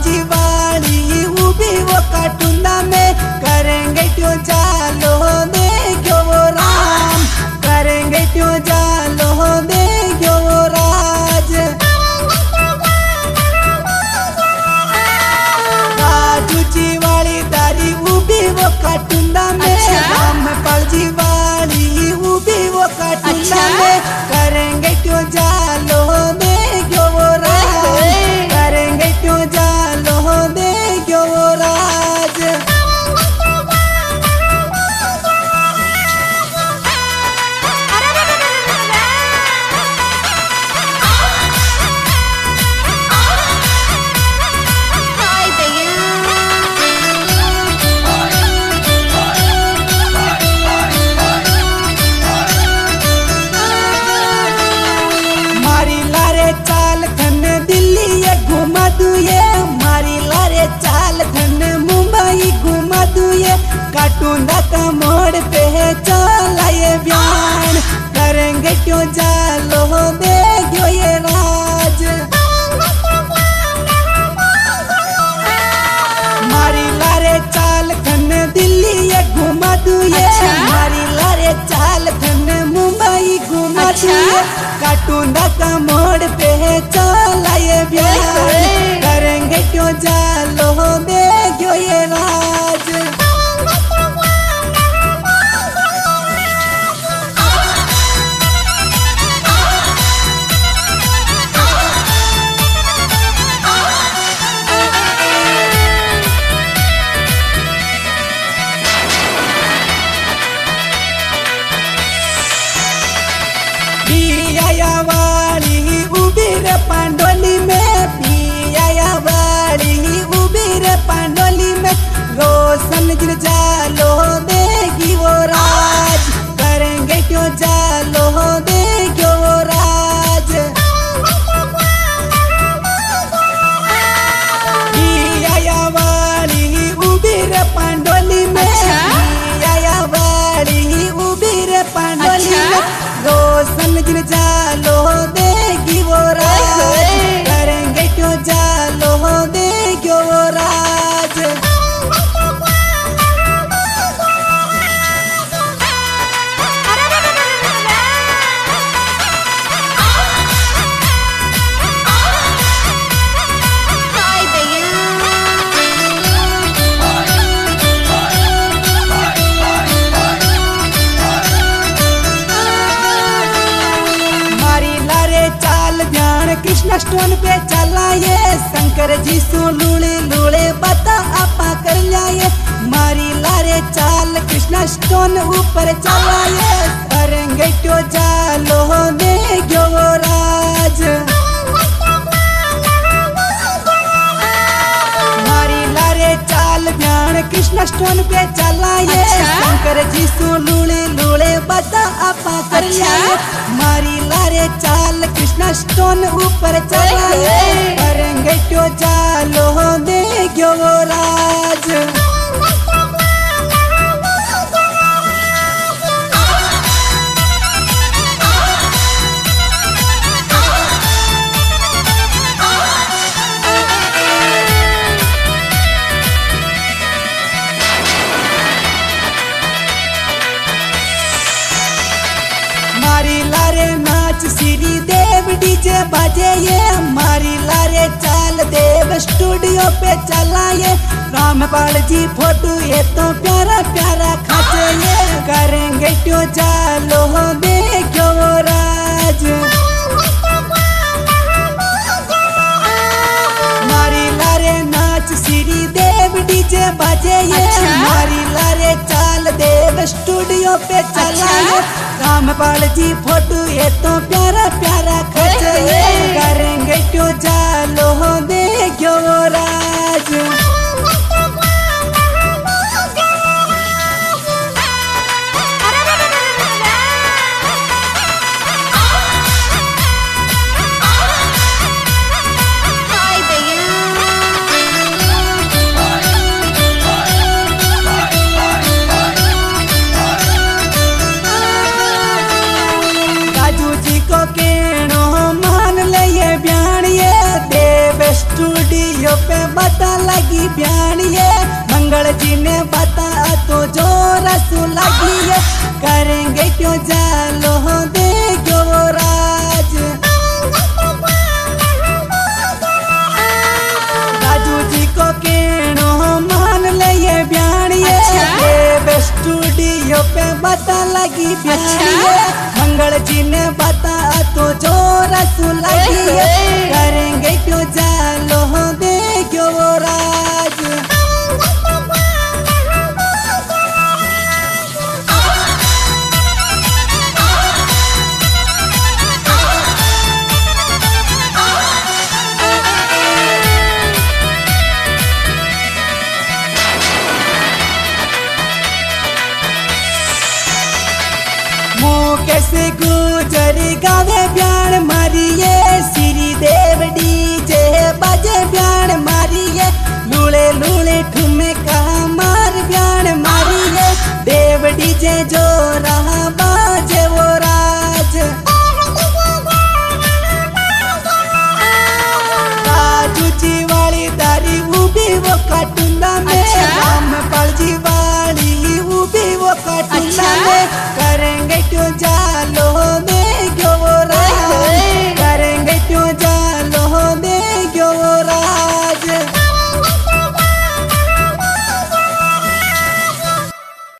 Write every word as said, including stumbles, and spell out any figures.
जी वाली उभी वो काटुंदा में करेंगे क्यों चालो देखो वो राम करेंगे क्यों चालो देखो वो राज राजू जी वाली दारी उभी वो काटुंदा में रामपाल जी वाली उभी वो काटुंदा में करेंगे क्यों चालो देखो वो राज करेंगे क्यों चालो देखो वो राज काटूंदा का मोड़ पे चला ये बयान करेंगे क्यों जालो देखो ये राज मारी लारे चाल खन दिल्ली ये घुमा दू ये मारी लारे चाल खन मुंबई घुमा दू ये काटूंदा का मोड़ पे चला ये बयान करेंगे क्यों जालो देखो ये राज वाली उबीर पांडोली में पिया वाली उबीर पांडोली में रोशन गिर जालो देगी वो राज करेंगे क्यों जालो देखो वो राज पिया वाली उबीर पांडोली में पिया वाली उबीर पांडोली में रोशन गिर जालो देगी वो राज करेंगे क्यों जालो देखो वो राज कृष्ण स्टोन पे चला ये शंकर जी सु लूले लूले बता आपा कर लाए मारी लारे चाल कृष्ण स्टोन ऊपर चला ये करेंगे क्यों जालो देखो वो राज मारी लारे चाल ध्यान कृष्ण स्टोन पे चला ये शंकर जी सु लूले लूले बता आपा कर लाए मारी लारे चाल कृष्ण स्टोन ऊपर चला करेंगे क्यों जालो देखो वो राज मारी लारे नाच श्री देव डीजे बाजे ये मारी लारे चाल देव स्टूडियो पे चला ये रामपाल जी फोटो ये तो प्यारा प्यारा खाचे ये करेंगे क्यों जालो देखो वो राज मारी लारे नाच श्री देव डीजे बाजे ये मारी लारे चाल देव स्टूडियो पे चला ये रामपाल जी फोटो ये तो प्यारा प्यारा खचे करेंगे क्यों जालो देखो वो राज स्टूडियो पे बता रसू लगी है, करेंगे क्यों जालो देखो वो राज। राजू जी को केनो मान ले ये ब्याणिए, देव स्टूडियो पे बता लगी ब्याणिए। मंगल जी ने बता तो जो रसू लगी है, करेंगे क्यों जालो देखो वो राज। कैसे गुजरी गावे ब्याण मारिए, श्री देव डीजे बाजे ब्याण मारिए। लूले लूले ठुमे का मार ब्याण मारिए, देव डीजे जो रहा बाजे वो राज। राजू जी वाली दारी उभी वो काटूंगा में, रामपाल जी वाली उभी वो काटूंगा में, करेंगे क्यों जालो